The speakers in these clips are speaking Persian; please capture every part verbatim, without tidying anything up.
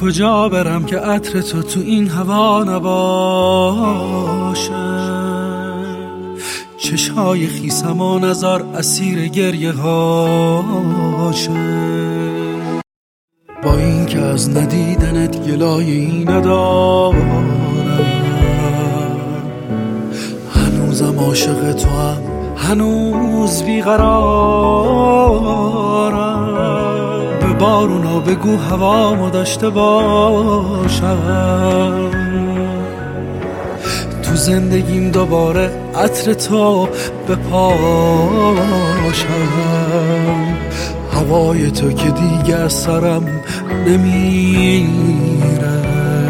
کجا برم که عطر تو تو این هوا نباشه؟ چشای خیسم و نظر اسیر گریه هاشه. با این که از ندیدنت گلایی ندارم، هنوزم عاشق تو هم، هنوز بیقرارم. به بارونا بگو هوامو داشته باشم، تو زندگیم دوباره عطر تو بپاشم. هوای تو که دیگه از سرم نمیره،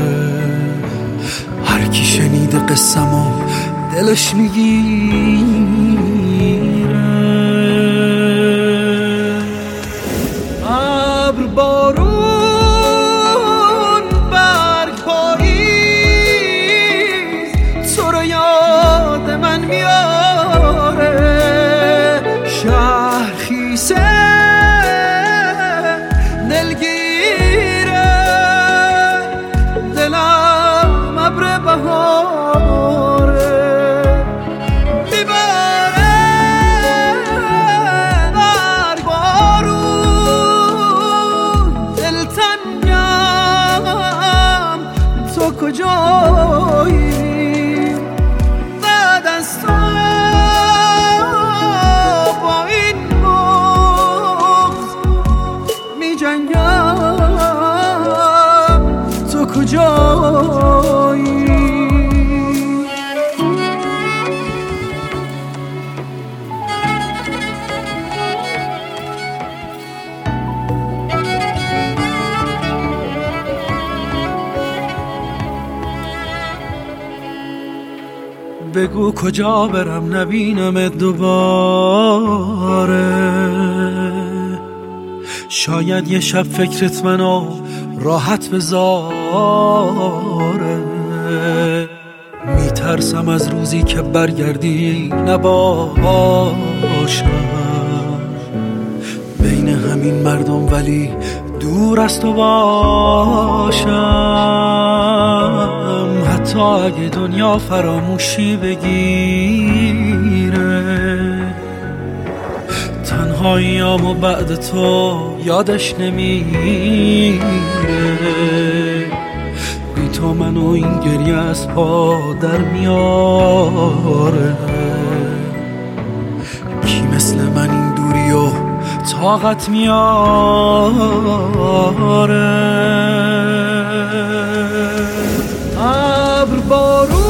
هر کی شنیده قصه‌مو دلش میگیره. ابر بارون برگ پاییز تو رو یاد من میاره. شهر خیسه دلگیره، دلم ابر بهاره. میباره برگ بارون، دلتنگم تو کجایی؟ بعد از تو با این بغض می جنگم، تو کجایی؟ بگو کجا برم نبینمت دوباره. شاید یه شب فکرت منو راحت بذاره. میترسم از روزی که برگردی نباشم بین همین مردم، ولی دور از تو باشم. حتی اگه دنیا فراموشی بگیره، تنهاییامو بعد تو یادش نمیره. بی تو منو این گریه از پا در میاره. کی مثل من این دوری و طاقت میاره؟ ابر بارون